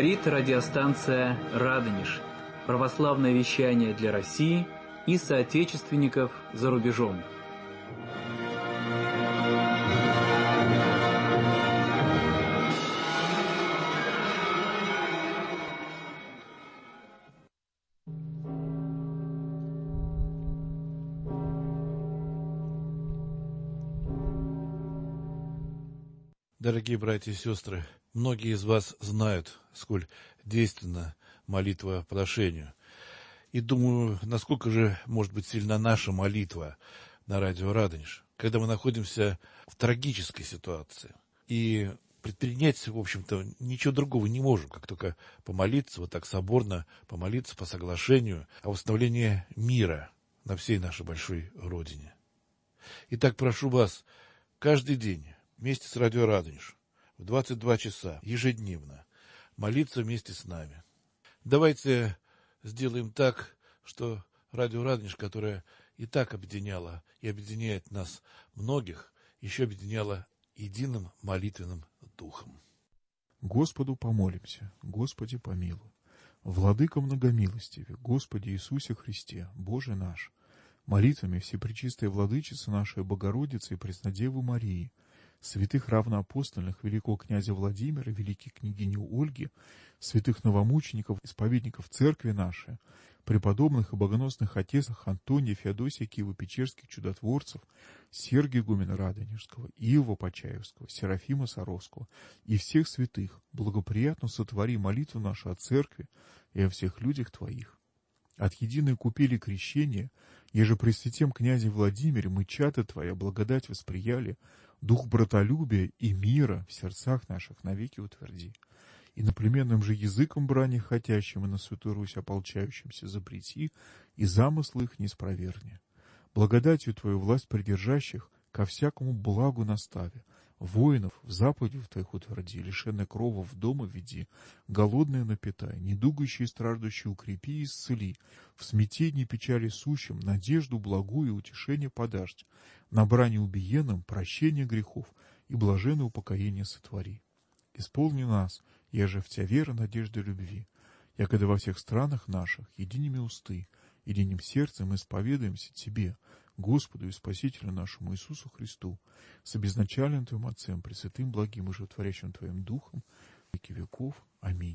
Говорит радиостанция «Радонеж». Православное вещание для России и соотечественников за рубежом. Дорогие братья и сестры, многие из вас знают, сколь действенна молитва прошению. И думаю, насколько же может быть сильна наша молитва на радио «Радонеж», когда мы находимся в трагической ситуации. И предпринять, в общем-то, ничего другого не можем, как только помолиться, вот так соборно помолиться по соглашению о восстановлении мира на всей нашей большой родине. Итак, прошу вас каждый день вместе с радио «Радонеж» в 22 часа ежедневно молиться вместе с нами. Давайте сделаем так, что радио «Радонеж», которое и так объединяло и объединяет нас многих, еще объединяло единым молитвенным духом. Господу помолимся, Господи помилуй. Владыка многомилостиве, Господи Иисусе Христе, Боже наш, молитвами Всепречистой Владычицы нашей Богородицы и Преснодевы Марии, святых равноапостольных великого князя Владимира, великой княгини Ольги, святых новомучеников, исповедников церкви нашей, преподобных и богоносных отецах Антония, Феодосия, Киево-Печерских чудотворцев, Сергия игумена Радонежского, Иова Почаевского, Серафима Саровского и всех святых, благоприятно сотвори молитву нашу о церкви и о всех людях Твоих. От единой купели крещения, еже при святем князе Владимире мы чада Твоя благодать восприяли, дух братолюбия и мира в сердцах наших навеки утверди. И наплеменным же языком брани хотящим и на святую Русь ополчающимся запрети, и замыслы их не спроверни. Благодатью Твою власть придержащих ко всякому благу настави, воинов в заповедях Твоих утверди, лишенных крова в дома веди, голодные напитай, недугающие и страждущие укрепи и исцели, в смятении печали сущим надежду благую и утешение подашь, на брани убиенным прощение грехов и блаженное упокоение сотвори. Исполни нас, еже в Тя вера, надежда и любви, якогда во всех странах наших единими усты, единым сердцем исповедуемся Тебе, Господу и Спасителю нашему Иисусу Христу, с обезначальным Твоим Отцем, Пресвятым, благим и животворящим Твоим Духом, веки веков. Аминь.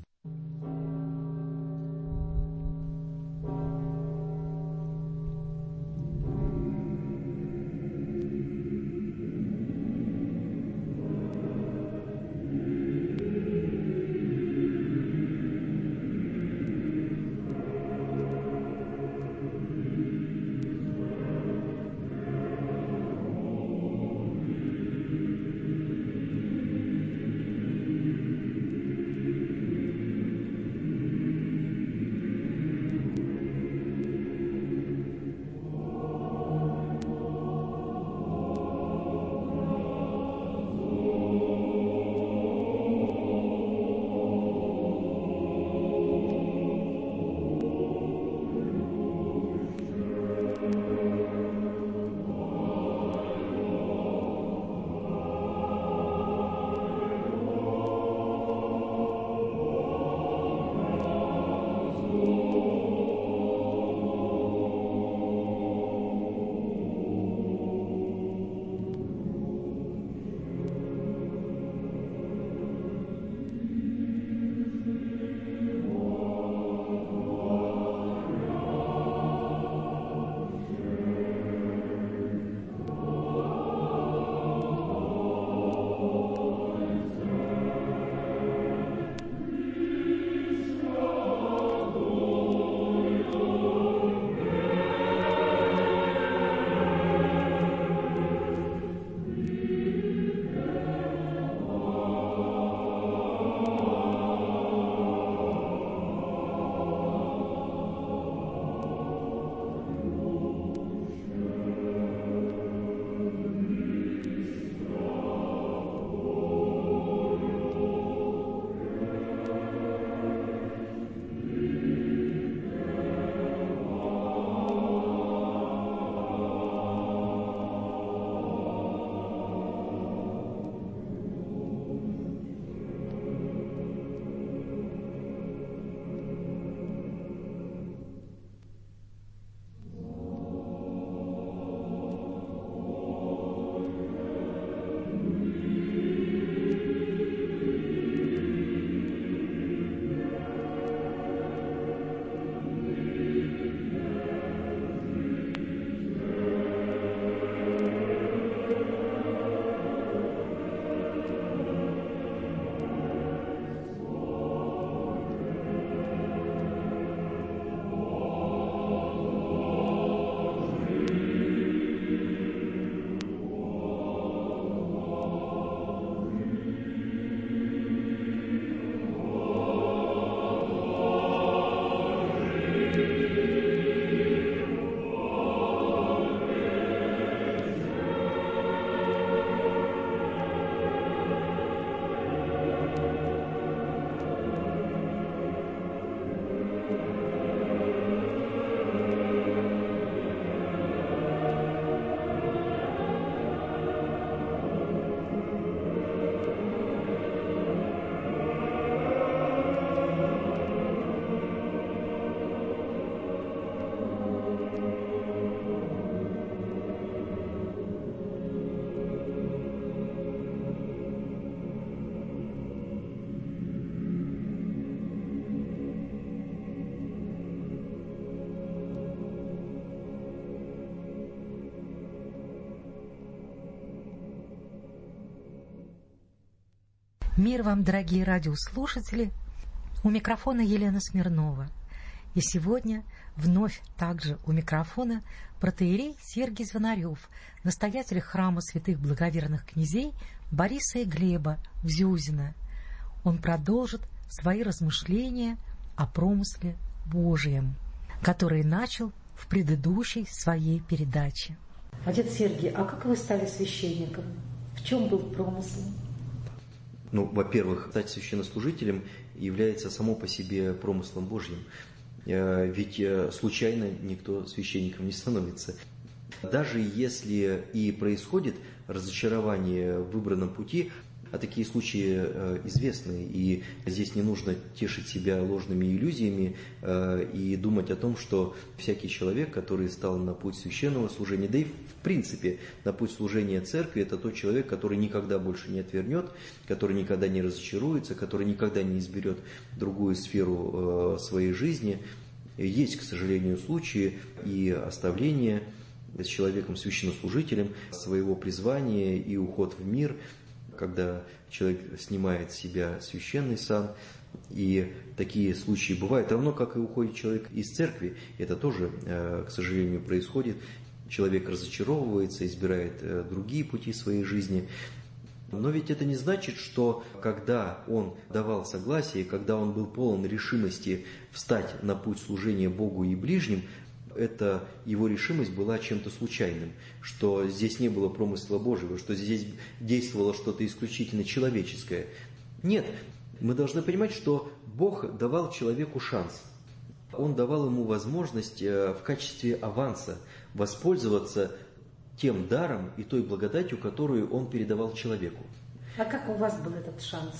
Мир вам, дорогие радиослушатели! У микрофона Елена Смирнова. И сегодня вновь также у микрофона протоиерей Сергий Звонарев, настоятель храма святых благоверных князей Бориса и Глеба в Зюзино. Он продолжит свои размышления о промысле Божьем, который начал в предыдущей своей передаче. Отец Сергий, а как вы стали священником? В чем был промысел? Во-первых, стать священнослужителем является само по себе промыслом Божьим. Ведь случайно никто священником не становится. Даже если и происходит разочарование в выбранном пути, а такие случаи известны, и здесь не нужно тешить себя ложными иллюзиями и думать о том, что всякий человек, который стал на путь священного служения, да и в принципе на путь служения церкви, это тот человек, который никогда больше не отвернет, который никогда не разочаруется, который никогда не изберет другую сферу своей жизни. Есть, к сожалению, случаи и оставления с человеком, священнослужителем своего призвания и уход в мир, когда человек снимает с себя священный сан, и такие случаи бывают, равно как и уходит человек из церкви, это тоже, к сожалению, происходит. Человек разочаровывается, избирает другие пути своей жизни. Но ведь это не значит, что когда он давал согласие, когда он был полон решимости встать на путь служения Богу и ближним, эта его решимость была чем-то случайным, что здесь не было промысла Божьего, что здесь действовало что-то исключительно человеческое. Нет, мы должны понимать, что Бог давал человеку шанс. Он давал ему возможность в качестве аванса воспользоваться тем даром и той благодатью, которую он передавал человеку. А как у вас был этот шанс?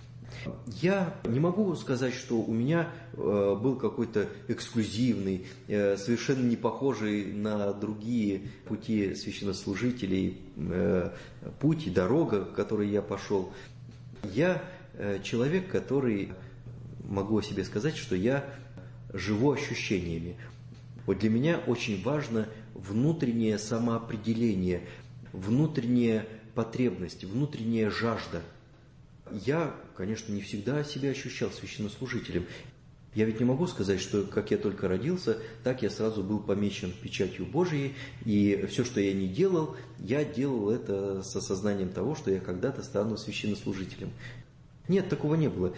Я не могу сказать, что у меня был какой-то эксклюзивный, совершенно не похожий на другие пути священнослужителей путь и дорога, которой я пошел. Я человек, который, могу о себе сказать, что я живу ощущениями. Вот для меня очень важно внутреннее самоопределение, внутренняя потребность, внутренняя жажда. Я, конечно, не всегда себя ощущал священнослужителем. Я ведь не могу сказать, что как я только родился, так я сразу был помечен печатью Божией, и все, что я не делал, я делал это с осознанием того, что я когда-то стану священнослужителем. Нет, такого не было.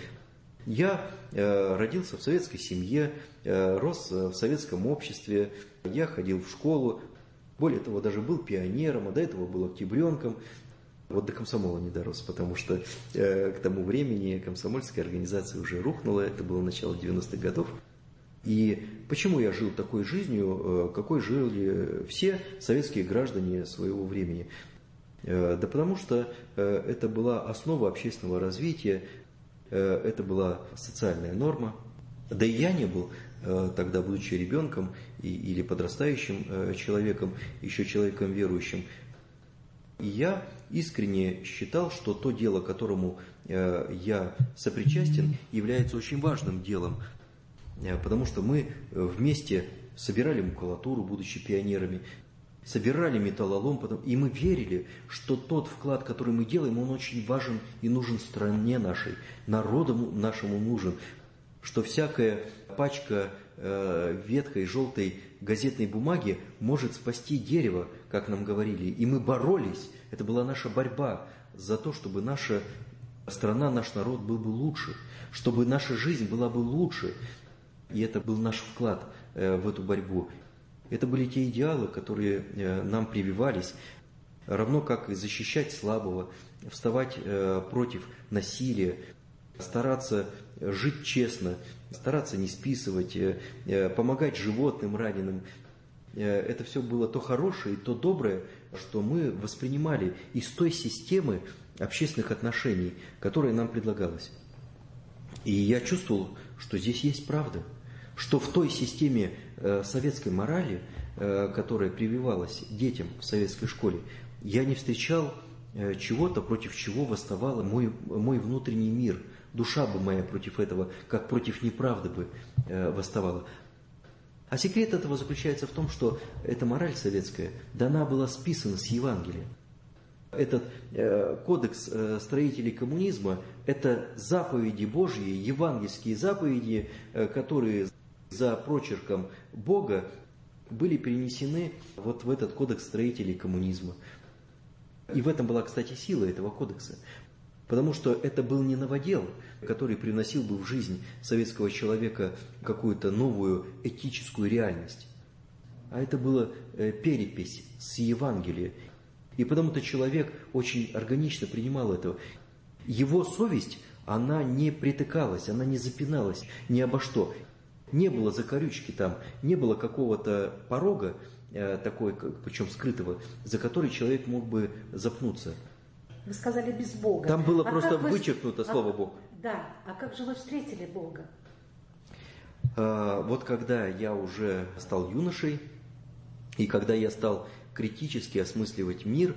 Я родился в советской семье, рос в советском обществе, я ходил в школу, более того, даже был пионером, а до этого был октябренком. Вот до комсомола не дорос, потому что к тому времени комсомольская организация уже рухнула, это было начало 90-х годов. И почему я жил такой жизнью, какой жили все советские граждане своего времени? Да потому что это была основа общественного развития, это была социальная норма. Да и я не был тогда, будучи ребенком или подрастающим человеком, еще человеком верующим. И я искренне считал, что то дело, которому я сопричастен, является очень важным делом, потому что мы вместе собирали макулатуру, будучи пионерами, собирали металлолом, и мы верили, что тот вклад, который мы делаем, он очень важен и нужен стране нашей, народу нашему нужен, что всякая пачка ветхой, желтой газетной бумаги может спасти дерево, как нам говорили. И мы боролись, это была наша борьба за то, чтобы наша страна, наш народ был бы лучше, чтобы наша жизнь была бы лучше. И это был наш вклад в эту борьбу. Это были те идеалы, которые нам прививались, равно как и защищать слабого, вставать против насилия, стараться жить честно, стараться не списывать, помогать животным, раненым. Это все было то хорошее и то доброе, что мы воспринимали из той системы общественных отношений, которая нам предлагалась. И я чувствовал, что здесь есть правда, что в той системе советской морали, которая прививалась детям в советской школе, я не встречал чего-то, против чего восставал мой внутренний мир. Душа бы моя против этого, как против неправды бы восставала. А секрет этого заключается в том, что эта мораль советская, да она была списана с Евангелия. Этот кодекс строителей коммунизма – это заповеди Божьи, евангельские заповеди, которые за прочерком Бога были перенесены вот в этот кодекс строителей коммунизма. И в этом была, кстати, сила этого кодекса. Потому что это был не новодел, который привносил бы в жизнь советского человека какую-то новую этическую реальность. А это была перепись с Евангелия. И потому-то человек очень органично принимал это. Его совесть, она не притыкалась, она не запиналась ни обо что. Не было закорючки там, не было какого-то порога, такой, причем скрытого, за который человек мог бы запнуться. Вы сказали без Бога. Там было просто вычеркнуто слово «Бог». Да, а как же вы встретили Бога? Вот когда я уже стал юношей, и когда я стал критически осмысливать мир,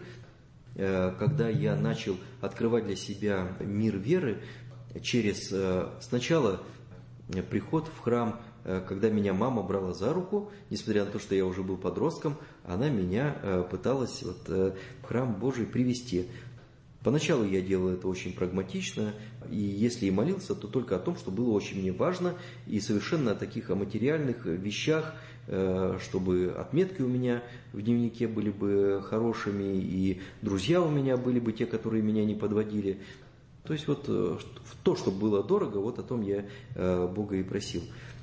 когда я начал открывать для себя мир веры через сначала приход в храм, когда меня мама брала за руку, несмотря на то, что я уже был подростком, она меня пыталась в храм Божий привести. Поначалу я делал это очень прагматично, и если и молился, то только о том, что было очень мне важно, и совершенно о таких о материальных вещах, чтобы отметки у меня в дневнике были бы хорошими, и друзья у меня были бы те, которые меня не подводили. То есть вот то, что было дорого, вот о том я Бога и просил.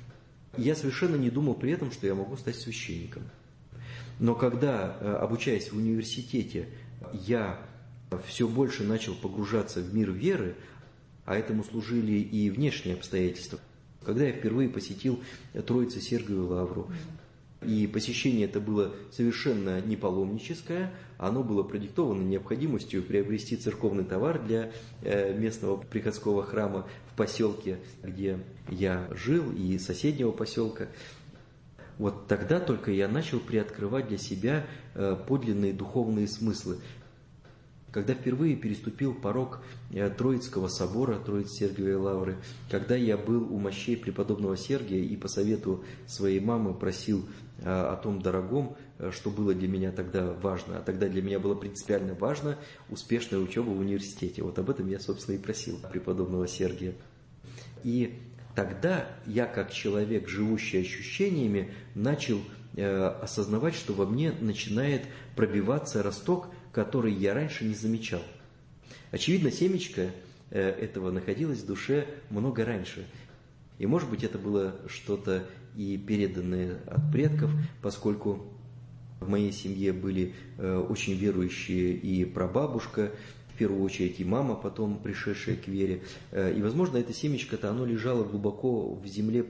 Я совершенно не думал при этом, что я могу стать священником. Но когда, обучаясь в университете, я все больше начал погружаться в мир веры, а этому служили и внешние обстоятельства. Когда я впервые посетил Троице-Сергиеву лавру, и посещение это было совершенно не паломническое, оно было продиктовано необходимостью приобрести церковный товар для местного приходского храма в поселке, где я жил, и соседнего поселка. Вот тогда только я начал приоткрывать для себя подлинные духовные смыслы. Когда впервые переступил порог Троицкого собора, Троице-Сергиевой лавры, когда я был у мощей преподобного Сергия и по совету своей мамы просил о том дорогом, что было для меня тогда важно, а тогда для меня было принципиально важно успешная учеба в университете. Вот об этом я, собственно, и просил преподобного Сергия. И тогда я, как человек, живущий ощущениями, начал осознавать, что во мне начинает пробиваться росток, который я раньше не замечал. Очевидно, семечко этого находилось в душе много раньше. И, может быть, это было что-то и переданное от предков, поскольку в моей семье были очень верующие и прабабушка, в первую очередь и мама, потом пришедшая к вере. И, возможно, это семечко-то, оно лежало глубоко в земле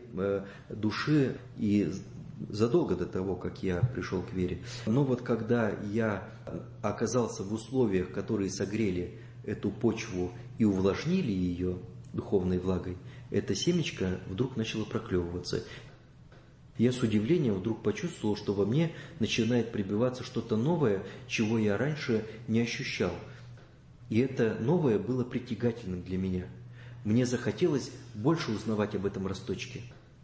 души и задолго до того, как я пришел к вере. Но вот когда я оказался в условиях, которые согрели эту почву и увлажнили ее духовной влагой, это семечко вдруг начало проклевываться. Я с удивлением вдруг почувствовал, что во мне начинает прибиваться что-то новое, чего я раньше не ощущал. И это новое было притягательным для меня. Мне захотелось больше узнавать об этом росточке.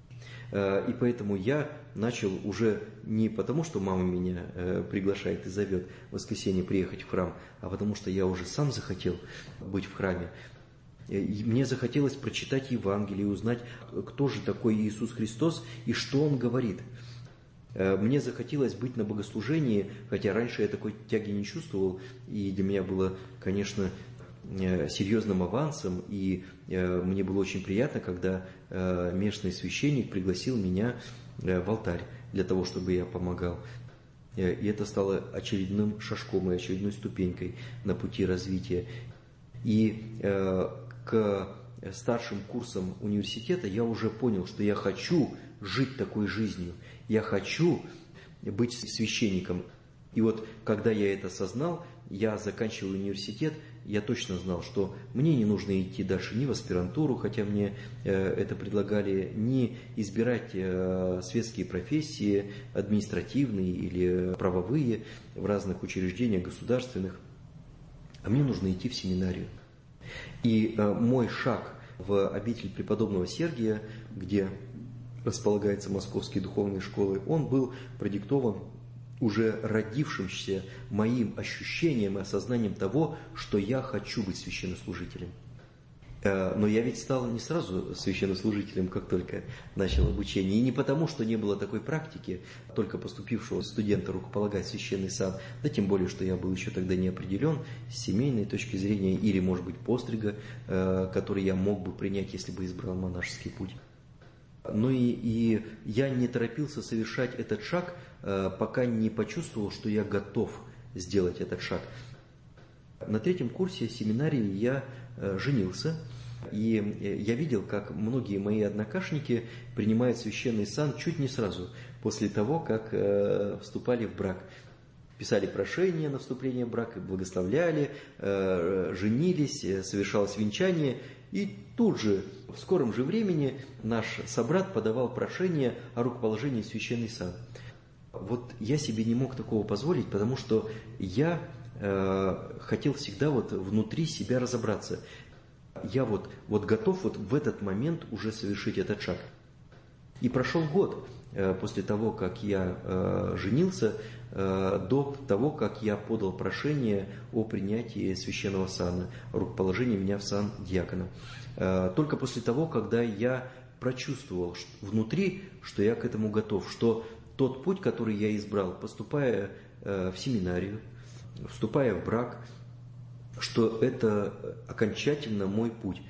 И поэтому я начал уже не потому, что мама меня приглашает и зовет в воскресенье приехать в храм, а потому что я уже сам захотел быть в храме. И мне захотелось прочитать Евангелие, узнать, кто же такой Иисус Христос и что Он говорит. Мне захотелось быть на богослужении, хотя раньше я такой тяги не чувствовал, и для меня было, конечно, серьезным авансом, и мне было очень приятно, когда местный священник пригласил меня в алтарь для того, чтобы я помогал. И это стало очередным шажком и очередной ступенькой на пути развития. И к старшим курсам университета я уже понял, что я хочу жить такой жизнью, я хочу быть священником. И вот когда я это осознал, я заканчивал университет, я точно знал, что мне не нужно идти дальше ни в аспирантуру, хотя мне это предлагали, ни избирать светские профессии, административные или правовые в разных учреждениях государственных, а мне нужно идти в семинарию. И мой шаг в обитель преподобного Сергия, где располагается Московские духовные школы, он был продиктован уже родившимся моим ощущением и осознанием того, что я хочу быть священнослужителем. Но я ведь стал не сразу священнослужителем, как только начал обучение. И не потому, что не было такой практики, только поступившего студента рукополагать священный сан, да тем более, что я был еще тогда не определен с семейной точки зрения, или, может быть, пострига, который я мог бы принять, если бы избрал монашеский путь. Но и я не торопился совершать этот шаг, пока не почувствовал, что я готов сделать этот шаг. На 3-м курсе семинарии я женился, и я видел, как многие мои однокашники принимают священный сан чуть не сразу, после того, как вступали в брак. Писали прошение на вступление в брак, благословляли, женились, совершалось венчание, и тут же, в скором же времени, наш собрат подавал прошение о рукоположении в священный сан. Вот я себе не мог такого позволить, потому что я хотел всегда вот внутри себя разобраться. Я вот готов вот в этот момент уже совершить этот шаг. И прошел год после того, как я женился, до того, как я подал прошение о принятии священного сана, рукоположении меня в сан диакона. Только после того, когда я прочувствовал внутри, что я к этому готов, что тот путь, который я избрал, поступая в семинарию, вступая в брак, что это окончательно мой путь.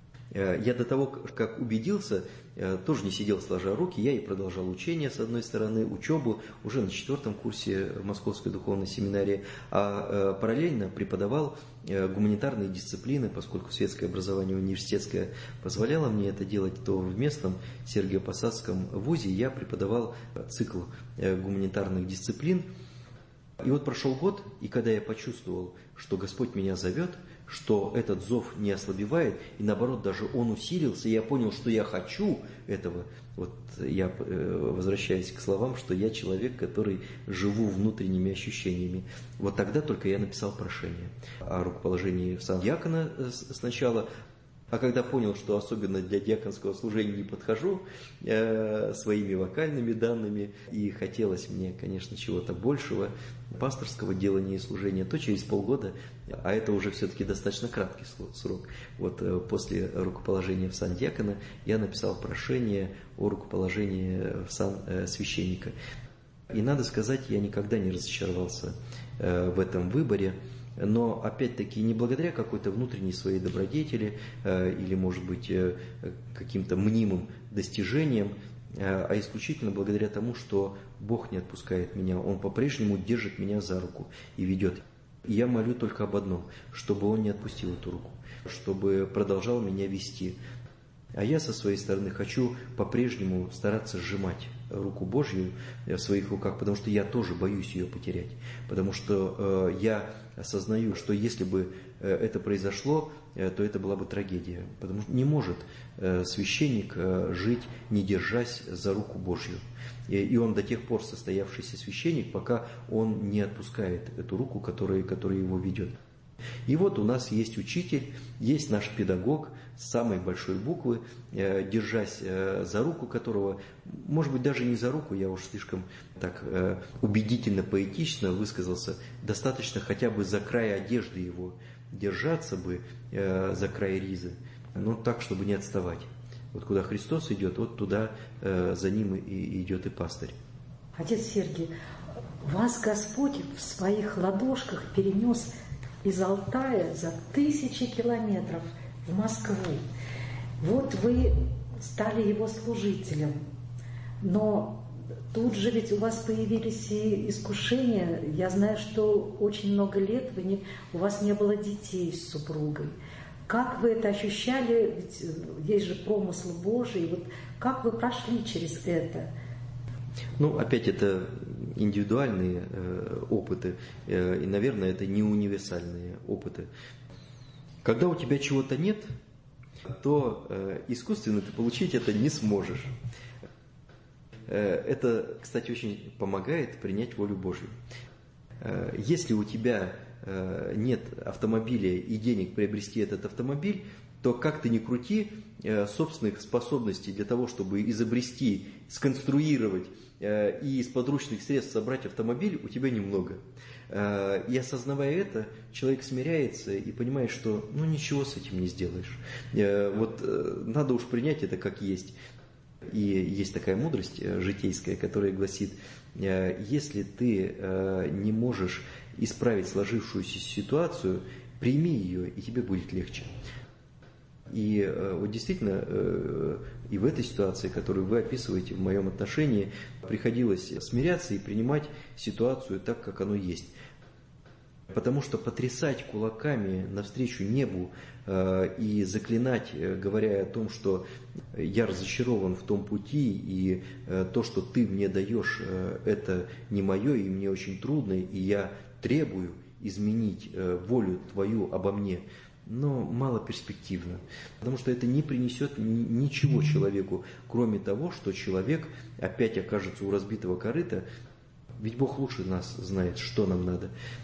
Я до того, как убедился, тоже не сидел сложа руки, я и продолжал учение, с одной стороны, учебу уже на 4-м курсе в Московской духовной семинарии, а параллельно преподавал гуманитарные дисциплины, поскольку светское образование университетское позволяло мне это делать, то в местном Сергиево-Посадском вузе я преподавал цикл гуманитарных дисциплин. И вот прошел год, и когда я почувствовал, что Господь меня зовет, что этот зов не ослабевает, и наоборот, даже он усилился, и я понял, что я хочу этого. Вот я возвращаюсь к словам, что я человек, который живу внутренними ощущениями. Вот тогда только я написал прошение о рукоположении в сан диакона сначала. А когда понял, что особенно для диаконского служения не подхожу своими вокальными данными, и хотелось мне, конечно, чего-то большего, пасторского делания и служения, то через полгода, а это уже все-таки достаточно краткий срок, вот после рукоположения в сан диакона я написал прошение о рукоположении в сан священника. И надо сказать, я никогда не разочаровался в этом выборе. Но, опять-таки, не благодаря какой-то внутренней своей добродетели или, может быть, каким-то мнимым достижениям, а исключительно благодаря тому, что Бог не отпускает меня. Он по-прежнему держит меня за руку и ведет. И я молю только об одном, чтобы Он не отпустил эту руку, чтобы продолжал меня вести. А я со своей стороны хочу по-прежнему стараться сжимать руку Божью в своих руках, потому что я тоже боюсь ее потерять. Потому что я осознаю, что если бы это произошло, то это была бы трагедия. Потому что не может священник жить, не держась за руку Божью. И он до тех пор состоявшийся священник, пока он не отпускает эту руку, которая его ведет. И вот у нас есть учитель, есть наш педагог с самой большой буквы, держась за руку которого, может быть, даже не за руку, я уж слишком так убедительно, поэтично высказался, достаточно хотя бы за край одежды его, держаться бы за край ризы, но так, чтобы не отставать. Вот куда Христос идет, вот туда за ним и идет и пастырь. Отец Сергий, вас Господь в своих ладошках перенес из Алтая за 1000 километров в Москву. Вот вы стали его служителем, но тут же ведь у вас появились и искушения. Я знаю, что очень много лет у вас не было детей с супругой. Как вы это ощущали? Ведь есть же промысл Божий. Вот как вы прошли через это? Ну, опять это индивидуальные опыты, и, наверное, это не универсальные опыты. Когда у тебя чего-то нет, то искусственно ты получить это не сможешь. Это, кстати, очень помогает принять волю Божью. Если у тебя нет автомобиля и денег приобрести этот автомобиль, то как ты ни крути, собственных способностей для того, чтобы изобрести, сконструировать и из подручных средств собрать автомобиль, у тебя немного. И осознавая это, человек смиряется и понимает, что ничего с этим не сделаешь. Вот надо уж принять это как есть. И есть такая мудрость житейская, которая гласит: если ты не можешь исправить сложившуюся ситуацию, прими ее, и тебе будет легче. И вот действительно, и в этой ситуации, которую вы описываете в моем отношении, приходилось смиряться и принимать ситуацию так, как оно есть. Потому что потрясать кулаками навстречу небу и заклинать, говоря о том, что я разочарован в том пути, и то, что ты мне даешь, это не мое, и мне очень трудно, и я требую изменить волю твою обо мне, но малоперспективно. Потому что это не принесет ничего человеку, кроме того, что человек опять окажется у разбитого корыта, ведь Бог лучше нас знает, что нам надо.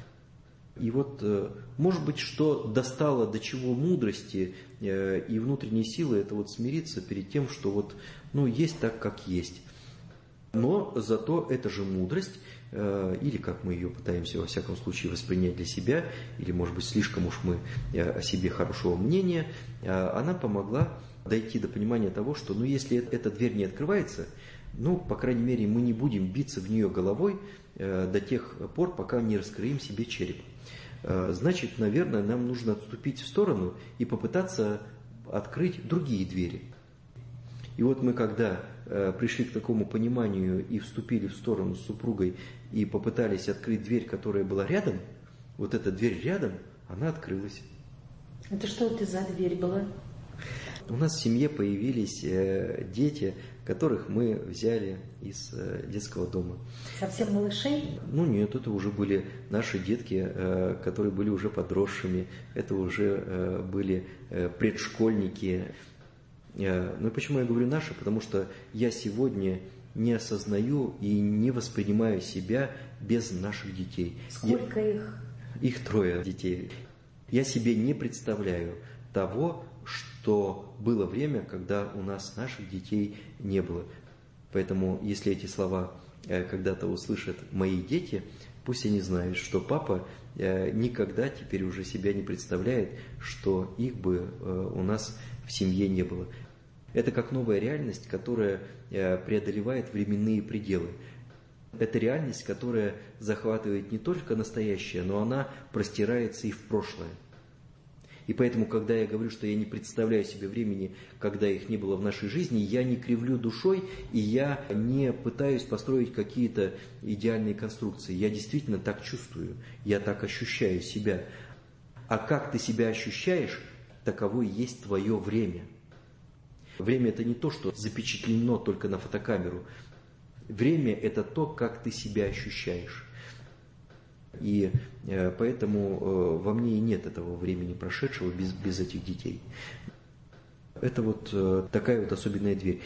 И вот, может быть, что достало до чего мудрости и внутренней силы, это вот смириться перед тем, что вот, есть так, как есть. Но зато эта же мудрость, или как мы ее пытаемся во всяком случае воспринять для себя, или, может быть, слишком уж мы о себе хорошего мнения, она помогла дойти до понимания того, что, если эта дверь не открывается, по крайней мере, мы не будем биться в нее головой до тех пор, пока не раскроим себе череп. Значит, наверное, нам нужно отступить в сторону и попытаться открыть другие двери. И вот мы, когда пришли к такому пониманию и вступили в сторону с супругой и попытались открыть дверь, которая была рядом, вот эта дверь рядом, она открылась. Это что это за дверь была? У нас в семье появились дети, которых мы взяли из детского дома. Совсем малышей? Нет, это уже были наши детки, которые были уже подросшими, это уже были предшкольники. Ну и почему я говорю наши? Потому что я сегодня не осознаю и не воспринимаю себя без наших детей. Сколько их? Их 3 детей. Я себе не представляю того, что было время, когда у нас наших детей не было. Поэтому, если эти слова когда-то услышат мои дети, пусть они знают, что папа никогда теперь уже себя не представляет, что их бы у нас в семье не было. Это как новая реальность, которая преодолевает временные пределы. Это реальность, которая захватывает не только настоящее, но она простирается и в прошлое. И поэтому, когда я говорю, что я не представляю себе времени, когда их не было в нашей жизни, я не кривлю душой, и я не пытаюсь построить какие-то идеальные конструкции. Я действительно так чувствую, я так ощущаю себя. А как ты себя ощущаешь, таково и есть твое время. Время – это не то, что запечатлено только на фотокамеру. Время – это то, как ты себя ощущаешь. И поэтому во мне и нет этого времени прошедшего без этих детей. Это вот такая вот особенная дверь.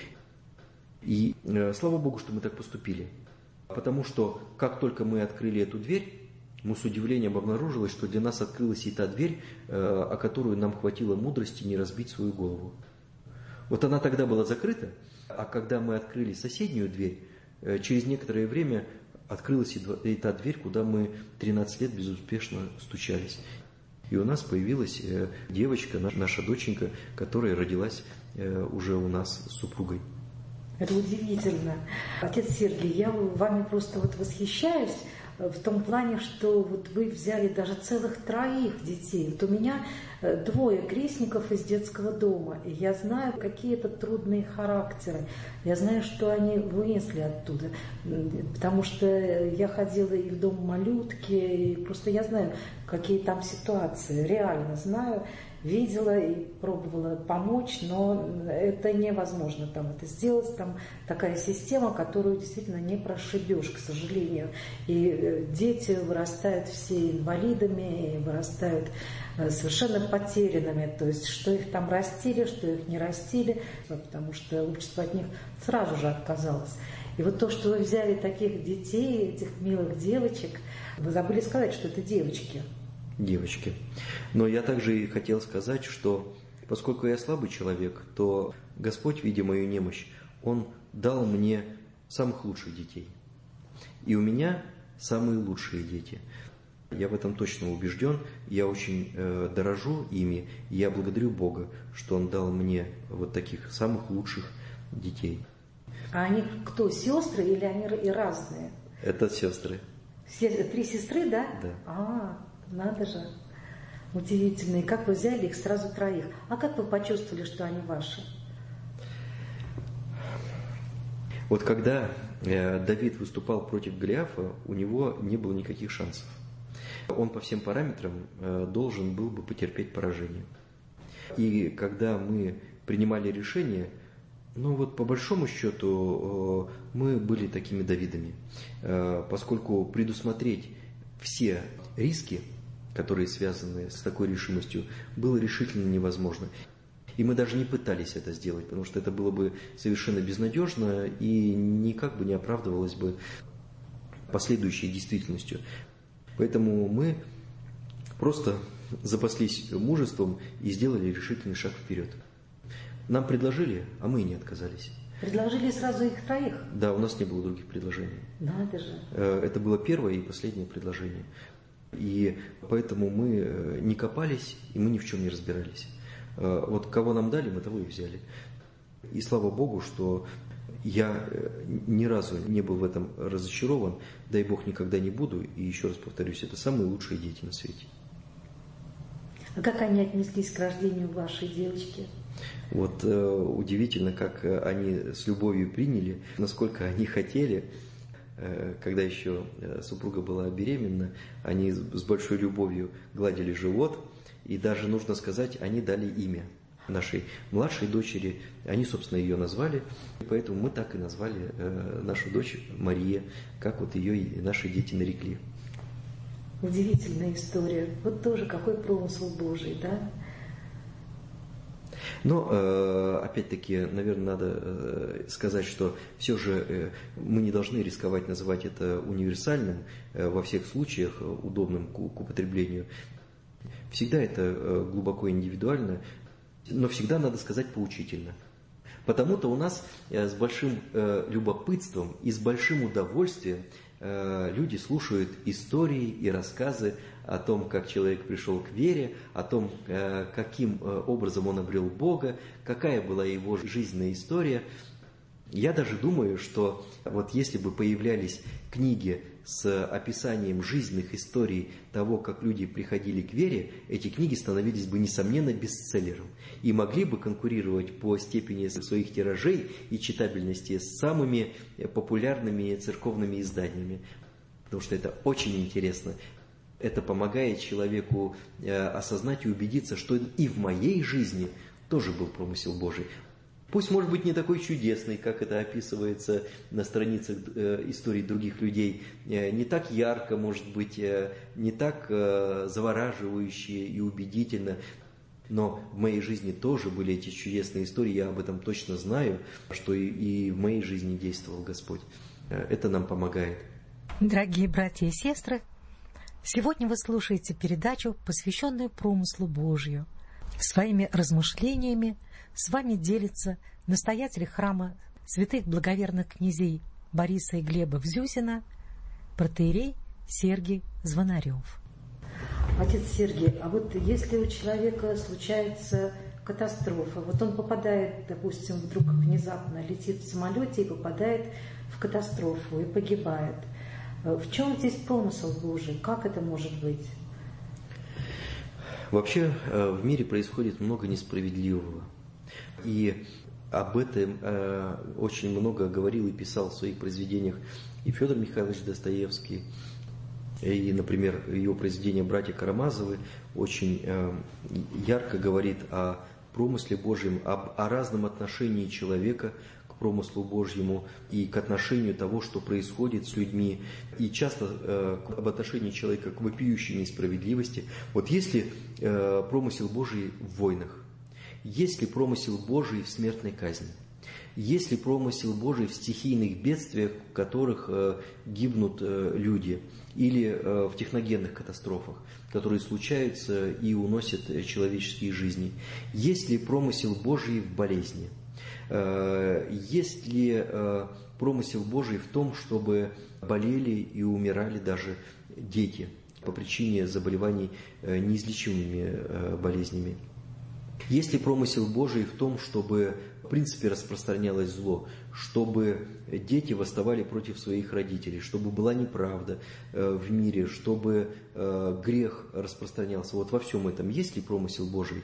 И слава Богу, что мы так поступили. Потому что как только мы открыли эту дверь, мы с удивлением обнаружилось, что для нас открылась и та дверь, о которую нам хватило мудрости не разбить свою голову. Вот она тогда была закрыта, а когда мы открыли соседнюю дверь, через некоторое время открылась и та дверь, куда мы 13 лет безуспешно стучались. И у нас появилась девочка, наша доченька, которая родилась уже у нас с супругой. Это удивительно. Отец Сергий, я вами просто вот восхищаюсь в том плане, что вот вы взяли даже целых 3 детей. Вот у меня 2 крестников из детского дома, и я знаю, какие это трудные характеры. Я знаю, что они вынесли оттуда, потому что я ходила и в дом малютки, и просто я знаю, какие там ситуации, реально знаю. Видела и пробовала помочь, но это невозможно там это сделать. Там такая система, которую действительно не прошибешь, к сожалению. И дети вырастают все инвалидами, и вырастают совершенно потерянными. То есть, что их там растили, что их не растили, потому что общество от них сразу же отказалось. И вот то, что вы взяли таких детей, этих милых девочек, вы забыли сказать, что это девочки. Девочки. Но я также и хотел сказать, что поскольку я слабый человек, то Господь, видя мою немощь, Он дал мне самых лучших детей. И у меня самые лучшие дети. Я в этом точно убежден, я очень дорожу ими, и я благодарю Бога, что Он дал мне вот таких самых лучших детей. А они кто, сестры или они и разные? Это сестры. 3 сестры, да? Да. Надо же. Удивительно. И как вы взяли их сразу 3? А как вы почувствовали, что они ваши? Вот когда Давид выступал против Голиафа, у него не было никаких шансов. Он по всем параметрам должен был бы потерпеть поражение. И когда мы принимали решение, по большому счету мы были такими Давидами, поскольку предусмотреть все риски, которые связаны с такой решимостью, было решительно невозможно. И мы даже не пытались это сделать, потому что это было бы совершенно безнадежно и никак бы не оправдывалось бы последующей действительностью. Поэтому мы просто запаслись мужеством и сделали решительный шаг вперед. Нам предложили, а мы и не отказались. Предложили сразу их 3? Да, у нас не было других предложений. Надо же. Это было первое и последнее предложение. И поэтому мы не копались, и мы ни в чем не разбирались. Вот кого нам дали, мы того и взяли. И слава Богу, что я ни разу не был в этом разочарован, дай Бог никогда не буду, и еще раз повторюсь, это самые лучшие дети на свете. А как они отнеслись к рождению вашей девочки? Вот удивительно, как они с любовью приняли, насколько они хотели. Когда еще супруга была беременна, они с большой любовью гладили живот, и даже, нужно сказать, они дали имя нашей младшей дочери, они, собственно, ее назвали, и поэтому мы так и назвали нашу дочь Мария, как вот ее и наши дети нарекли. Удивительная история. Вот тоже какой промысел Божий, да? Но, опять-таки, наверное, надо сказать, что все же мы не должны рисковать называть это универсальным, во всех случаях удобным к употреблению. Всегда это глубоко индивидуально, но всегда, надо сказать, поучительно. Потому-то у нас с большим любопытством и с большим удовольствием люди слушают истории и рассказы о том, как человек пришел к вере, о том, каким образом он обрел Бога, какая была его жизненная история. Я даже думаю, что вот если бы появлялись книги с описанием жизненных историй того, как люди приходили к вере, эти книги становились бы, несомненно, бестселлером и могли бы конкурировать по степени своих тиражей и читабельности с самыми популярными церковными изданиями. Потому что это очень интересно. Это помогает человеку осознать и убедиться, что и в моей жизни тоже был промысел Божий. Пусть, может быть, не такой чудесный, как это описывается на страницах историй других людей, не так ярко, может быть, не так завораживающе и убедительно, но в моей жизни тоже были эти чудесные истории, я об этом точно знаю, что и в моей жизни действовал Господь. Это нам помогает. Дорогие братья и сестры, сегодня вы слушаете передачу, посвященную промыслу Божию. Своими размышлениями с вами делится настоятель храма святых благоверных князей Бориса и Глеба Взюзина, протоиерей Сергий Звонарев. Отец Сергий, а вот если у человека случается катастрофа, вот он попадает, допустим, вдруг внезапно летит в самолете и попадает в катастрофу и погибает, в чем здесь промысел Божий? Как это может быть? Вообще в мире происходит много несправедливого. И об этом очень много говорил и писал в своих произведениях и Федор Михайлович Достоевский, и, например, его произведение «Братья Карамазовы» очень ярко говорит о промысле Божьем, о разном отношении человека к промыслу Божьему и к отношению того, что происходит с людьми, и часто об отношении человека к вопиющей несправедливости. Вот есть ли промысел Божий в войнах? Есть ли промысел Божий в смертной казни? Есть ли промысел Божий в стихийных бедствиях, в которых гибнут люди, или в техногенных катастрофах, которые случаются и уносят человеческие жизни? Есть ли промысел Божий в болезни? Есть ли промысел Божий в том, чтобы болели и умирали даже дети по причине заболеваний неизлечимыми болезнями? Есть ли промысел Божий в том, чтобы в принципе распространялось зло, чтобы дети восставали против своих родителей, чтобы была неправда в мире, чтобы грех распространялся? Вот во всем этом есть ли промысел Божий?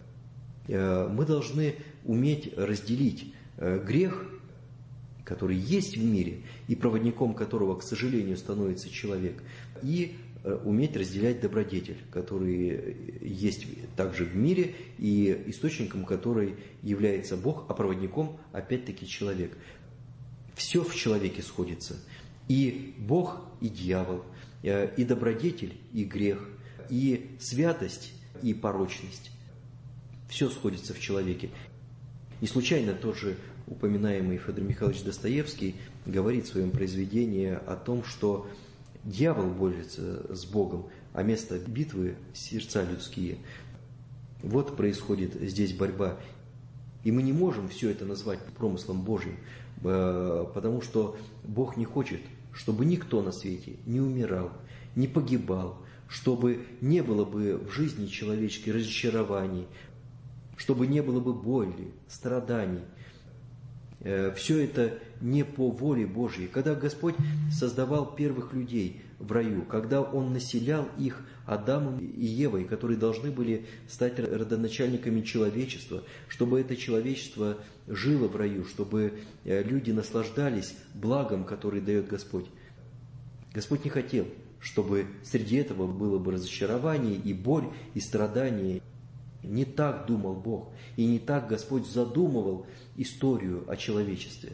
Мы должны уметь разделить грех, который есть в мире, и проводником которого, к сожалению, становится человек, и уметь разделять добродетель, который есть также в мире, и источником которой является Бог, а проводником опять-таки человек. Все в человеке сходится. И Бог, и дьявол, и добродетель, и грех, и святость, и порочность. Все сходится в человеке. Не случайно тот же упоминаемый Федор Михайлович Достоевский говорит в своем произведении о том, что дьявол борется с Богом, а место битвы – сердца людские. Вот происходит здесь борьба. И мы не можем все это назвать промыслом Божьим, потому что Бог не хочет, чтобы никто на свете не умирал, не погибал, чтобы не было бы в жизни человеческой разочарований, чтобы не было бы боли, страданий. Все это не по воле Божьей. Когда Господь создавал первых людей в раю, когда Он населял их Адамом и Евой, которые должны были стать родоначальниками человечества, чтобы это человечество жило в раю, чтобы люди наслаждались благом, которое дает Господь. Господь не хотел, чтобы среди этого было бы разочарование и боль, и страдания. Не так думал Бог, и не так Господь задумывал историю о человечестве.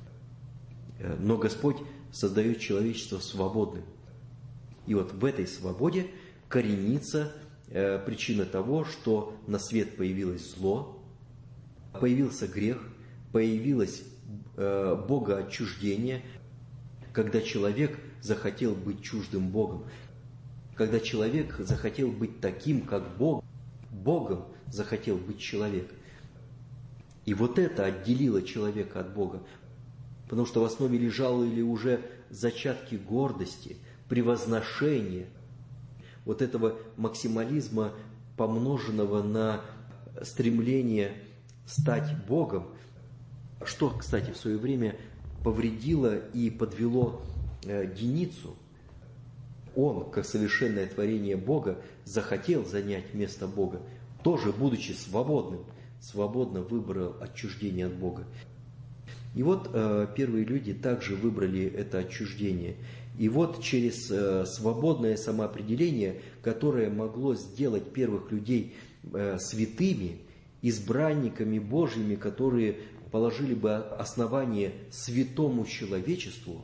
Но Господь создает человечество свободным. И вот в этой свободе коренится причина того, что на свет появилось зло, появился грех, появилось богоотчуждение, когда человек захотел быть чуждым Богом, когда человек захотел быть таким, как Бог, Богом захотел быть человек. И вот это отделило человека от Бога, потому что в основе лежали уже зачатки гордости, превозношения, вот этого максимализма, помноженного на стремление стать Богом, что, кстати, в свое время повредило и подвело Деницу. Он, как совершенное творение Бога, захотел занять место Бога, тоже будучи свободным, свободно выбрал отчуждение от Бога. И вот первые люди также выбрали это отчуждение. И вот через свободное самоопределение, которое могло сделать первых людей святыми, избранниками Божьими, которые положили бы основание святому человечеству,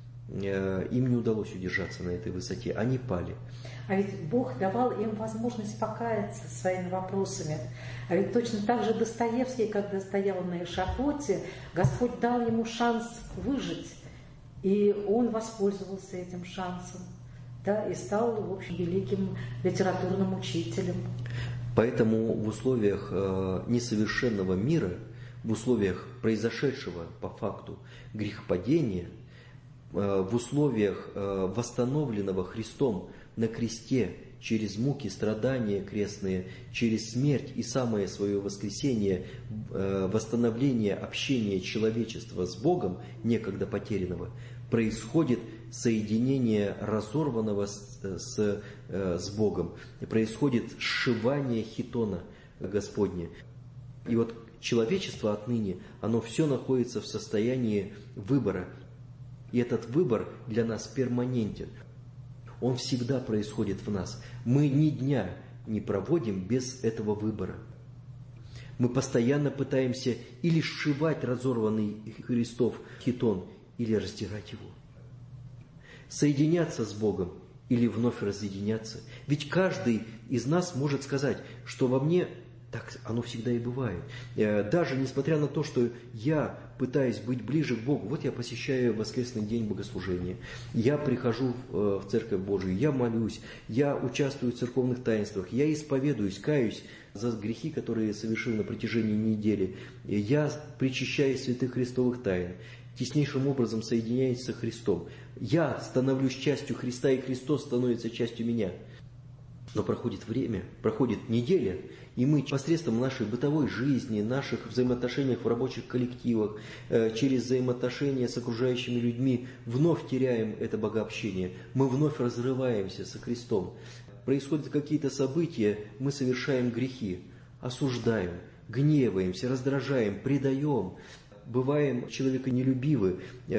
им не удалось удержаться на этой высоте, они пали. А ведь Бог давал им возможность покаяться своими вопросами. А ведь точно так же Достоевский, когда стоял на эшафоте, Господь дал ему шанс выжить. И он воспользовался этим шансом, да, и стал, в общем, великим литературным учителем. Поэтому в условиях несовершенного мира, в условиях произошедшего по факту грехопадения, в условиях восстановленного Христом на кресте через муки, страдания крестные, через смерть и самое свое воскресение, восстановление общения человечества с Богом, некогда потерянного, происходит соединение разорванного с Богом, происходит сшивание хитона Господне. И вот человечество отныне, оно все находится в состоянии выбора. И этот выбор для нас перманентен. Он всегда происходит в нас. Мы ни дня не проводим без этого выбора. Мы постоянно пытаемся или сшивать разорванный Христов хитон, или раздирать его. Соединяться с Богом или вновь разъединяться. Ведь каждый из нас может сказать, что во мне Так оно всегда и бывает. Даже несмотря на то, что я пытаюсь быть ближе к Богу, вот я посещаю воскресный день богослужения, я прихожу в Церковь Божию, я молюсь, я участвую в церковных таинствах, я исповедуюсь, каюсь за грехи, которые совершил на протяжении недели, я причащаюсь святых христовых тайн, теснейшим образом соединяюсь со Христом. Я становлюсь частью Христа, и Христос становится частью меня. Но проходит время, проходит неделя, и мы посредством нашей бытовой жизни, наших взаимоотношениях в рабочих коллективах, через взаимоотношения с окружающими людьми вновь теряем это богообщение, мы вновь разрываемся со Христом. Происходят какие-то события, мы совершаем грехи, осуждаем, гневаемся, раздражаем, предаем. Бываем человеконелюбивы,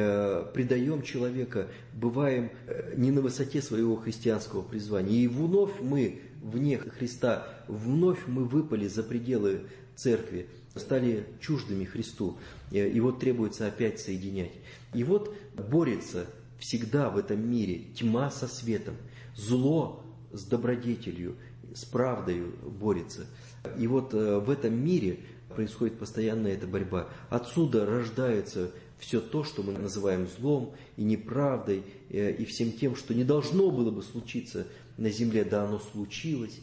предаем человека, бываем не на высоте своего христианского призвания. И вновь мы вне Христа, вновь мы выпали за пределы церкви, стали чуждыми Христу. И вот требуется опять соединять. И вот борется всегда в этом мире тьма со светом, зло с добродетелью, с правдою борется. И вот в этом мире происходит постоянная эта борьба. Отсюда рождается все то, что мы называем злом и неправдой, и всем тем, что не должно было бы случиться на земле, да оно случилось.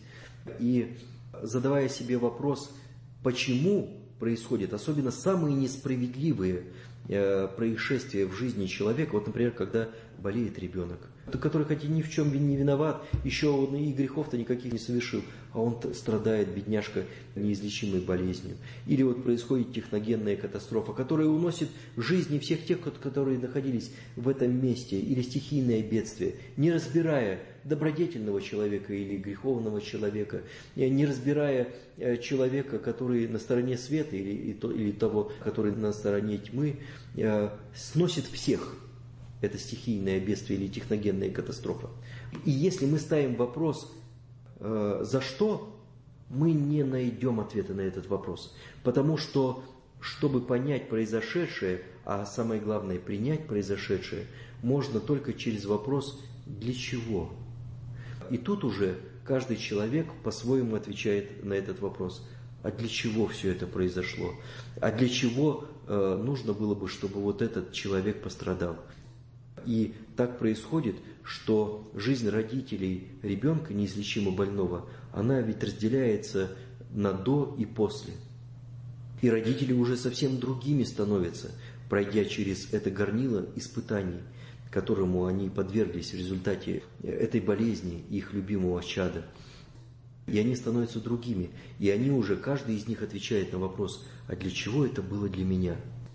И задавая себе вопрос, почему происходит, особенно самые несправедливые происшествия в жизни человека, вот, например, когда болеет ребенок, который хотя ни в чем не виноват, еще он и грехов-то никаких не совершил, а он страдает, бедняжка, неизлечимой болезнью. Или вот происходит техногенная катастрофа, которая уносит жизни всех тех, которые находились в этом месте, или стихийное бедствие, не разбирая добродетельного человека или греховного человека, не разбирая человека, который на стороне света или того, который на стороне тьмы, сносит всех. Это стихийное бедствие или техногенная катастрофа. И если мы ставим вопрос «за что?», мы не найдем ответа на этот вопрос. Потому что, чтобы понять произошедшее, а самое главное принять произошедшее, можно только через вопрос «для чего?». И тут уже каждый человек по-своему отвечает на этот вопрос. А для чего все это произошло? А для чего нужно было бы, чтобы вот этот человек пострадал? И так происходит, что жизнь родителей ребенка неизлечимо больного, она ведь разделяется на до и после. И родители уже совсем другими становятся, пройдя через это горнило испытаний, которому они подверглись в результате этой болезни их любимого чада. И они становятся другими, и они уже, каждый из них отвечает на вопрос, а для чего это было для меня?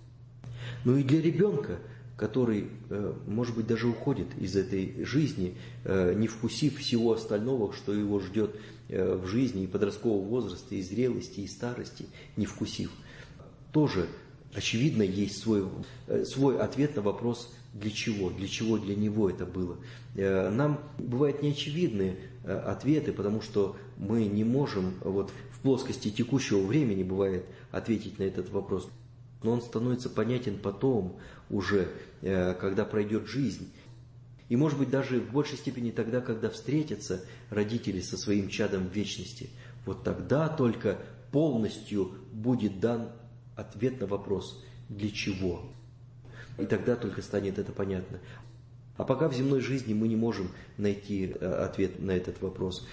Ну и для ребенка, который, может быть, даже уходит из этой жизни, не вкусив всего остального, что его ждет в жизни и подросткового возраста, и зрелости, и старости, не вкусив. Тоже, очевидно, есть свой ответ на вопрос, для чего для него это было. Нам бывают неочевидные ответы, потому что мы не можем вот в плоскости текущего времени, бывает, ответить на этот вопрос. Но он становится понятен потом уже, когда пройдет жизнь. И, может быть, даже в большей степени тогда, когда встретятся родители со своим чадом в вечности. Вот тогда только полностью будет дан ответ на вопрос «для чего?». И тогда только станет это понятно. А пока в земной жизни мы не можем найти ответ на этот вопрос.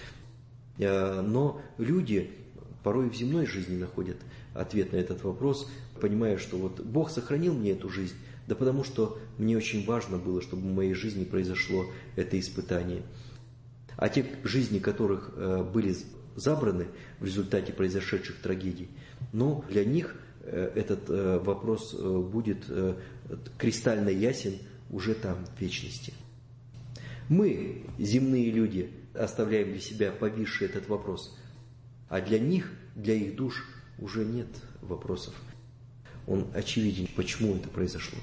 Но люди порой в земной жизни находят ответ на этот вопрос, понимая, что вот Бог сохранил мне эту жизнь, да потому что мне очень важно было, чтобы в моей жизни произошло это испытание. А те жизни, которых были забраны в результате произошедших трагедий, но для них этот вопрос будет кристально ясен уже там, в вечности. Мы, земные люди, оставляем для себя повисший этот вопрос, а для них, для их душ уже нет вопросов. Он очевиден, почему это произошло.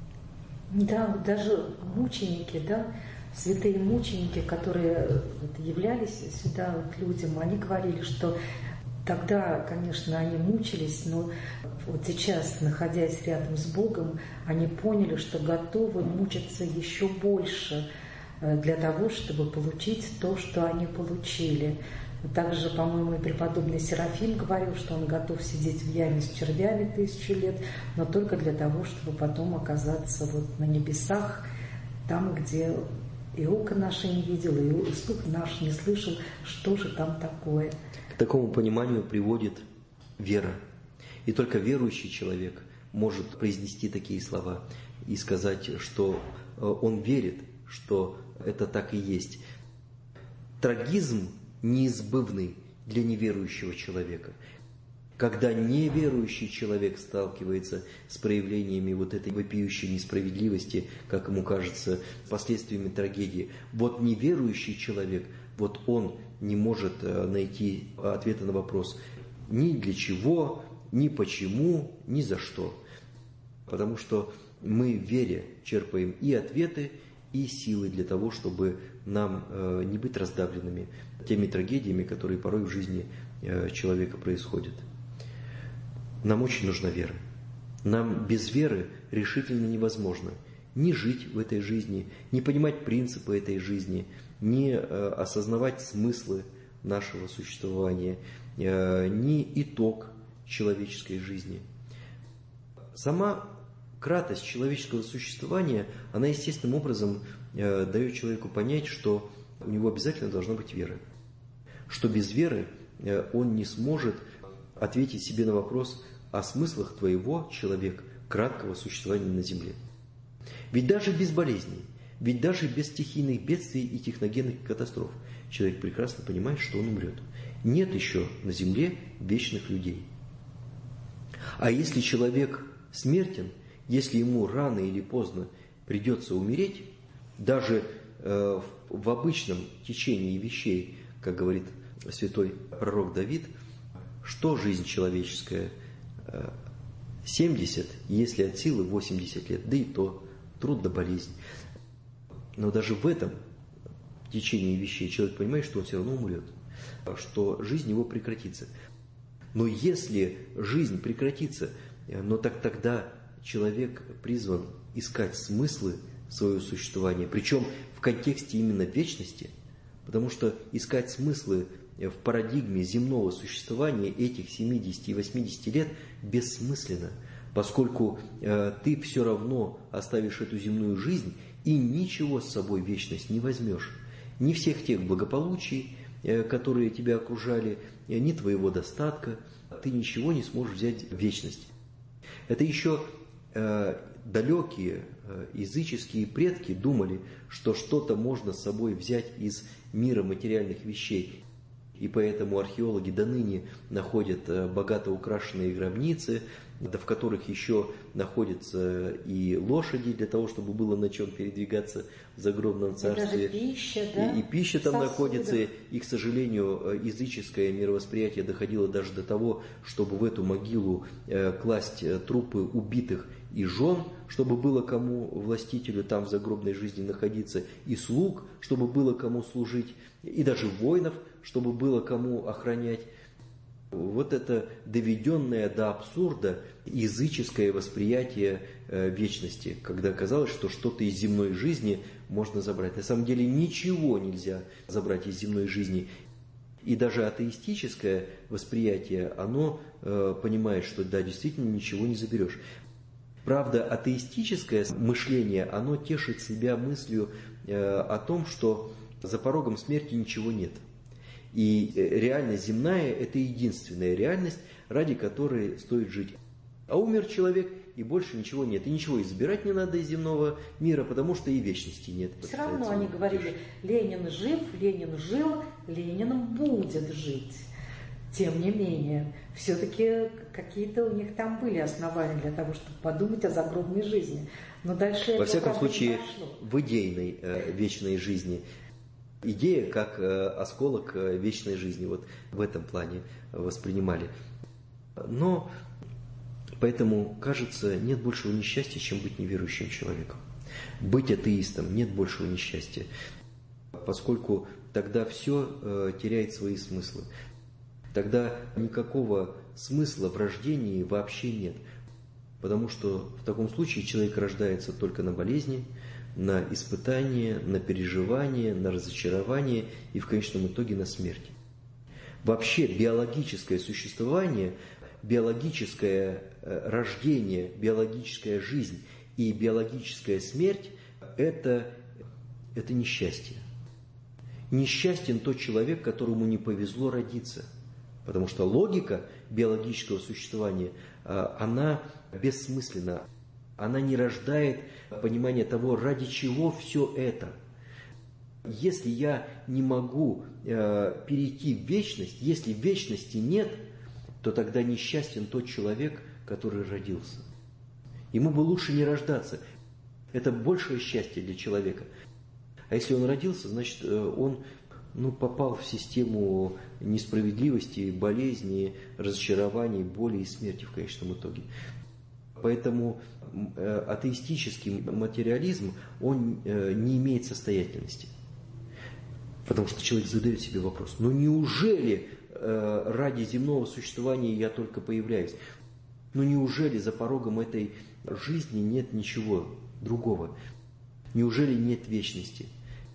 Да, даже мученики, да, святые мученики, которые являлись сюда людям, они говорили, что тогда, конечно, они мучились, но вот сейчас, находясь рядом с Богом, они поняли, что готовы мучиться еще больше для того, чтобы получить то, что они получили. Также, по-моему, и преподобный Серафим говорил, что он готов сидеть в яме с червями 1000 лет, но только для того, чтобы потом оказаться вот на небесах, там, где и око наше не видел, и слух наш не слышал, что же там такое. К такому пониманию приводит вера. И только верующий человек может произнести такие слова и сказать, что он верит, что это так и есть. Трагизм неизбывный для неверующего человека. Когда неверующий человек сталкивается с проявлениями вот этой вопиющей несправедливости, как ему кажется, последствиями трагедии, вот неверующий человек, вот он не может найти ответа на вопрос ни для чего, ни почему, ни за что. Потому что мы в вере черпаем и ответы, и силы для того, чтобы нам не быть раздавленными теми трагедиями, которые порой в жизни человека происходят. Нам очень нужна вера. Нам без веры решительно невозможно ни жить в этой жизни, ни понимать принципы этой жизни, ни осознавать смыслы нашего существования, ни итог человеческой жизни. Сама кратость человеческого существования, она естественным образом дает человеку понять, что у него обязательно должна быть вера. Что без веры он не сможет ответить себе на вопрос о смыслах твоего, человек, краткого существования на земле. Ведь даже без болезней, ведь даже без стихийных бедствий и техногенных катастроф человек прекрасно понимает, что он умрет. Нет еще на земле вечных людей. А если человек смертен, если ему рано или поздно придется умереть, даже в обычном течении вещей, как говорит святой пророк Давид, что жизнь человеческая? 70, если от силы 80 лет, да и то труд да болезнь. Но даже в этом течении вещей человек понимает, что он все равно умрет, что жизнь его прекратится. Но если жизнь прекратится, но тогда человек призван искать смыслы своего существования, причем в контексте именно вечности, потому что искать смыслы в парадигме земного существования этих 70 и 80 лет бессмысленно, поскольку ты все равно оставишь эту земную жизнь и ничего с собой в вечность не возьмешь. Ни всех тех благополучий, которые тебя окружали, ни твоего достатка, ты ничего не сможешь взять в вечность. Это еще далекие языческие предки думали, что что-то можно с собой взять из мира материальных вещей. И поэтому археологи до ныне находят богато украшенные гробницы, в которых еще находятся и лошади для того, чтобы было на чем передвигаться в загробном царстве. И даже пища, да? И пища там находится. И, к сожалению, языческое мировосприятие доходило даже до того, чтобы в эту могилу класть трупы убитых и жен, чтобы было кому властителю там в загробной жизни находиться, и слуг, чтобы было кому служить, и даже воинов, чтобы было кому охранять. Вот это доведенное до абсурда языческое восприятие вечности, когда казалось, что что-то из земной жизни можно забрать. На самом деле ничего нельзя забрать из земной жизни. И даже атеистическое восприятие, оно понимает, что да, действительно ничего не заберешь. Правда, атеистическое мышление, оно тешит себя мыслью о том, что за порогом смерти ничего нет. И реальность земная – это единственная реальность, ради которой стоит жить. А умер человек, и больше ничего нет. И ничего и забирать не надо из земного мира, потому что и вечности нет. Все равно они говорили, Ленин жив, Ленин жил, Ленин будет жить. Тем не менее, все-таки какие-то у них там были основания для того, чтобы подумать о загробной жизни. Но дальше во всяком случае, в идейной вечной жизни. Идея как осколок вечной жизни. Вот в этом плане воспринимали. Но поэтому, кажется, нет большего несчастья, чем быть неверующим человеком. Быть атеистом нет большего несчастья. Поскольку тогда все теряет свои смыслы. Тогда никакого смысла в рождении вообще нет. Потому что в таком случае человек рождается только на болезни, на испытания, на переживания, на разочарование и в конечном итоге на смерть. Вообще биологическое существование, биологическое рождение, биологическая жизнь и биологическая смерть – это несчастье. Несчастен тот человек, которому не повезло родиться. Потому что логика биологического существования, она бессмысленна. Она не рождает понимания того, ради чего все это. Если я не могу перейти в вечность, если вечности нет, то тогда несчастен тот человек, который родился. Ему бы лучше не рождаться. Это большее счастье для человека. А если он родился, значит, он попал в систему несправедливости, болезни, разочарований, боли и смерти в конечном итоге. Поэтому атеистический материализм, он не имеет состоятельности. Потому что человек задает себе вопрос: неужели ради земного существования я только появляюсь? Неужели за порогом этой жизни нет ничего другого? Неужели нет вечности?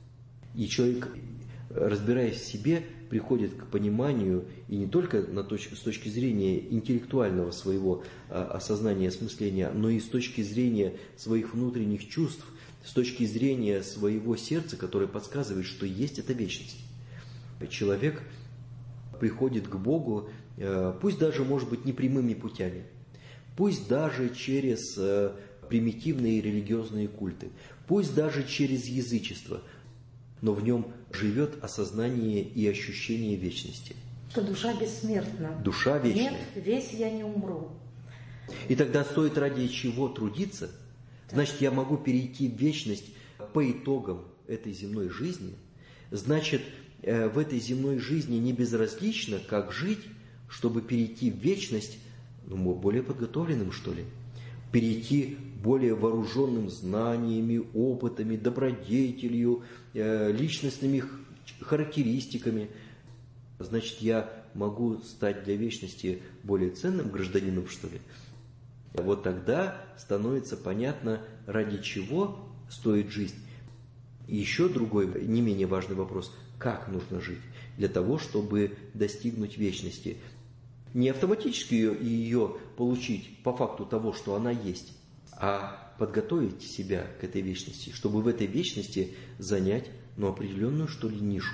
И человек, разбираясь в себе, приходит к пониманию, и не только с точки зрения интеллектуального своего осознания и осмысления, но и с точки зрения своих внутренних чувств, с точки зрения своего сердца, которое подсказывает, что есть эта вечность. Человек приходит к Богу, пусть даже, может быть, не прямыми путями, пусть даже через примитивные религиозные культы, пусть даже через язычество, но в нем живет осознание и ощущение вечности. Что душа бессмертна. Душа вечная. Нет, весь я не умру. И тогда стоит ради чего трудиться? Значит, я могу перейти в вечность по итогам этой земной жизни. Значит, в этой земной жизни не безразлично, как жить, чтобы перейти в вечность, более подготовленным, что ли. Перейти более вооруженным знаниями, опытами, добродетелью, личностными характеристиками. Значит, я могу стать для вечности более ценным гражданином, что ли? Вот тогда становится понятно, ради чего стоит жизнь. И еще другой, не менее важный вопрос: как нужно жить для того, чтобы достигнуть вечности? Не автоматически ее получить по факту того, что она есть, а подготовить себя к этой вечности, чтобы в этой вечности занять определенную, что ли, нишу.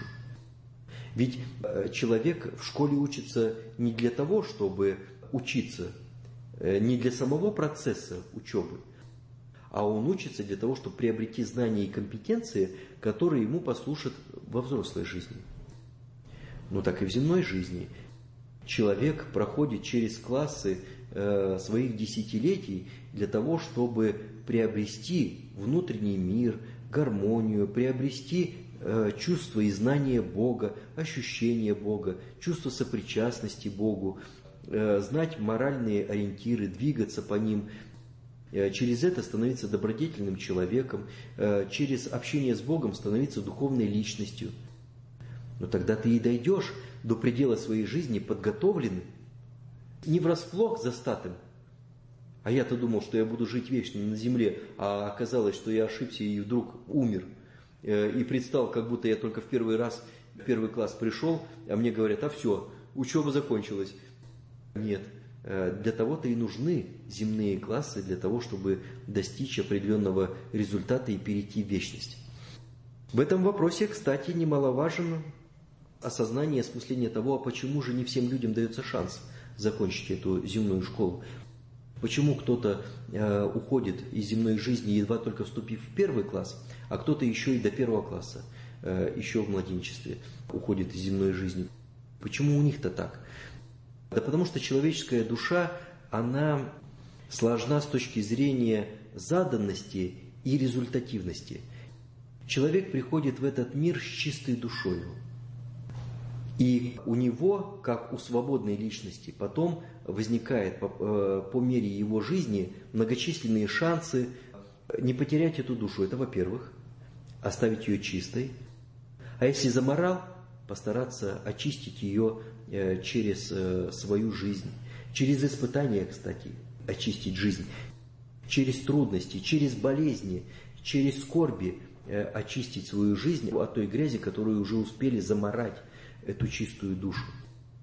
Ведь человек в школе учится не для того, чтобы учиться, не для самого процесса учебы, а он учится для того, чтобы приобрести знания и компетенции, которые ему послужат во взрослой жизни. Так и в земной жизни. Человек проходит через классы своих десятилетий для того, чтобы приобрести внутренний мир, гармонию, приобрести чувство и знание Бога, ощущение Бога, чувство сопричастности Богу, знать моральные ориентиры, двигаться по ним. Через это становиться добродетельным человеком, через общение с Богом становиться духовной личностью. Но тогда ты и дойдешь до предела своей жизни подготовленным, не врасплох застатым. А я-то думал, что я буду жить вечно на земле, а оказалось, что я ошибся и вдруг умер. И предстал, как будто я только в первый класс пришел, а мне говорят: все, учеба закончилась. Нет, для того-то и нужны земные классы, для того, чтобы достичь определенного результата и перейти в вечность. В этом вопросе, кстати, немаловажен осознание, осмысление того, а почему же не всем людям дается шанс закончить эту земную школу. Почему кто-то уходит из земной жизни, едва только вступив в первый класс, а кто-то еще и до первого класса, еще в младенчестве, уходит из земной жизни. Почему у них-то так? Да потому что человеческая душа, она сложна с точки зрения заданности и результативности. Человек приходит в этот мир с чистой душою. И у него, как у свободной личности, потом возникает по мере его жизни многочисленные шансы не потерять эту душу. Это, во-первых, оставить ее чистой. А если заморал, постараться очистить ее через свою жизнь. Через испытания, кстати, очистить жизнь. Через трудности, через болезни, через скорби очистить свою жизнь от той грязи, которую уже успели заморать эту чистую душу.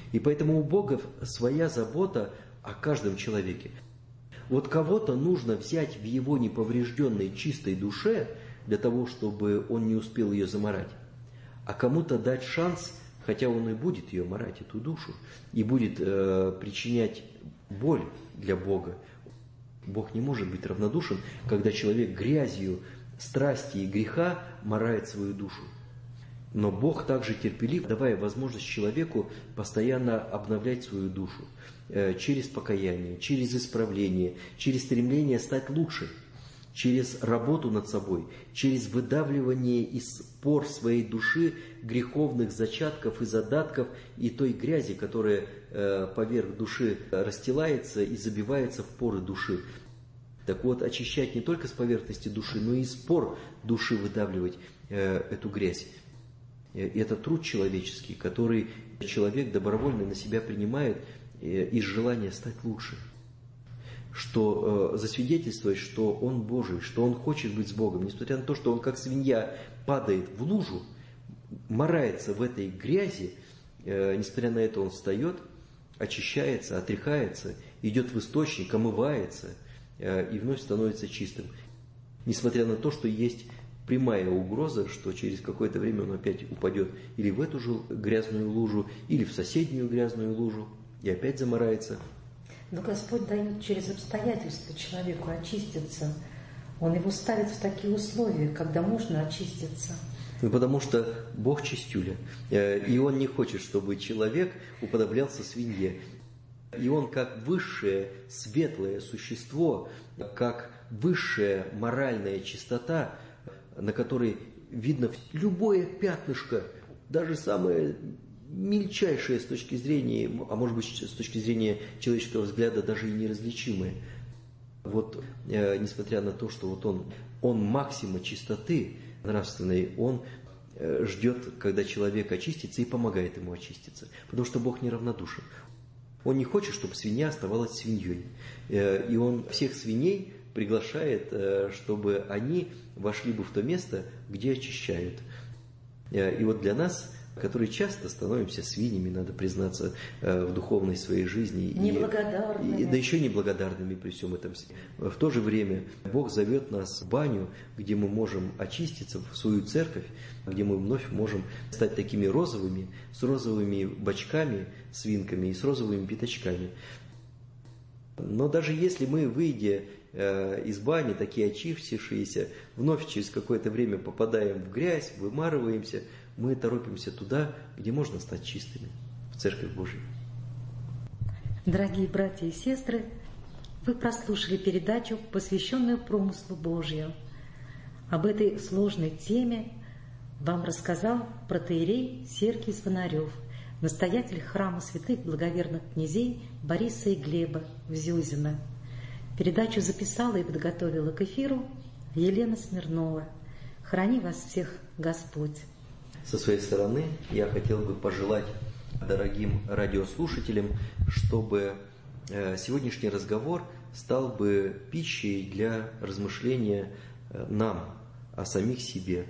И поэтому у Бога своя забота о каждом человеке. Вот кого-то нужно взять в его неповрежденной чистой душе для того, чтобы он не успел ее замарать, а кому-то дать шанс, хотя он и будет ее марать, эту душу, и будет причинять боль для Бога. Бог не может быть равнодушен, когда человек грязью страсти и греха марает свою душу. Но Бог также терпелив, давая возможность человеку постоянно обновлять свою душу через покаяние, через исправление, через стремление стать лучше, через работу над собой, через выдавливание из пор своей души греховных зачатков и задатков и той грязи, которая поверх души расстилается и забивается в поры души. Так вот, очищать не только с поверхности души, но и из пор души выдавливать эту грязь. И это труд человеческий, который человек добровольно на себя принимает из желания стать лучше. Что засвидетельствовать, что он Божий, что он хочет быть с Богом, несмотря на то, что он как свинья падает в лужу, марается в этой грязи, несмотря на это он встает, очищается, отряхается, идет в источник, омывается и вновь становится чистым. Несмотря на то, что есть прямая угроза, что через какое-то время он опять упадет или в эту же грязную лужу, или в соседнюю грязную лужу, и опять замарается. Но Господь дает через обстоятельства человеку очиститься. Он его ставит в такие условия, когда можно очиститься. Потому что Бог чистюля. И Он не хочет, чтобы человек уподоблялся свинье. И Он как высшее светлое существо, как высшая моральная чистота, на которой видно любое пятнышко, даже самое мельчайшее с точки зрения, а может быть с точки зрения человеческого взгляда даже и неразличимое. Вот несмотря на то, что вот он максима чистоты нравственной, он ждет, когда человек очистится и помогает ему очиститься. Потому что Бог неравнодушен. Он не хочет, чтобы свинья оставалась свиньей. И Он всех свиней приглашает, чтобы они вошли бы в то место, где очищают. И вот для нас, которые часто становимся свиньями, надо признаться, в духовной своей жизни. Неблагодарными. Да еще неблагодарными при всем этом. В то же время Бог зовет нас в баню, где мы можем очиститься, в свою церковь, где мы вновь можем стать такими розовыми, с розовыми бочками, свинками и с розовыми пятачками. Но даже если мы, выйдя из бани, такие очистившиеся, вновь через какое-то время попадаем в грязь, вымарываемся, мы торопимся туда, где можно стать чистыми, в Церковь Божию. Дорогие братья и сестры, вы прослушали передачу, посвященную промыслу Божию. Об этой сложной теме вам рассказал протоиерей Сергий Звонарев, настоятель храма святых благоверных князей Бориса и Глеба в Зюзино. Передачу записала и подготовила к эфиру Елена Смирнова. Храни вас всех Господь. Со своей стороны я хотел бы пожелать дорогим радиослушателям, чтобы сегодняшний разговор стал бы пищей для размышления нам о самих себе,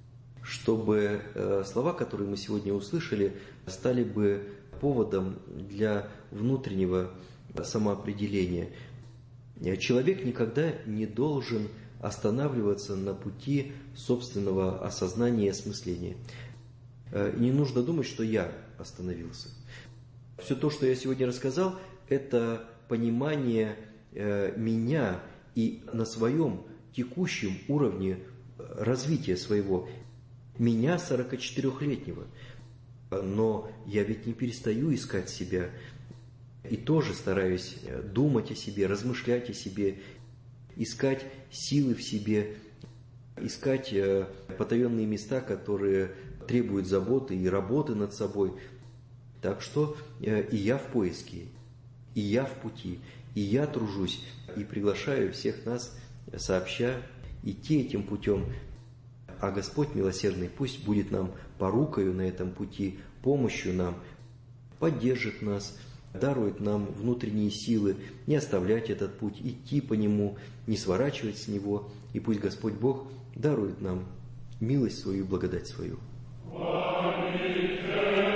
чтобы слова, которые мы сегодня услышали, стали бы поводом для внутреннего самоопределения. Человек никогда не должен останавливаться на пути собственного осознания и осмысления. Не нужно думать, что я остановился. Все то, что я сегодня рассказал, это понимание меня и на своем текущем уровне развития своего, меня 44-летнего. Но я ведь не перестаю искать себя и тоже стараюсь думать о себе, размышлять о себе, искать силы в себе, искать потаенные места, которые требуют заботы и работы над собой. Так что и я в поиске, и я в пути, и я тружусь, и приглашаю всех нас сообща идти этим путем. А Господь милосердный пусть будет нам порукою на этом пути, помощью нам, поддержит нас, дарует нам внутренние силы не оставлять этот путь, идти по нему, не сворачивать с него. И пусть Господь Бог дарует нам милость свою и благодать свою. Аминь.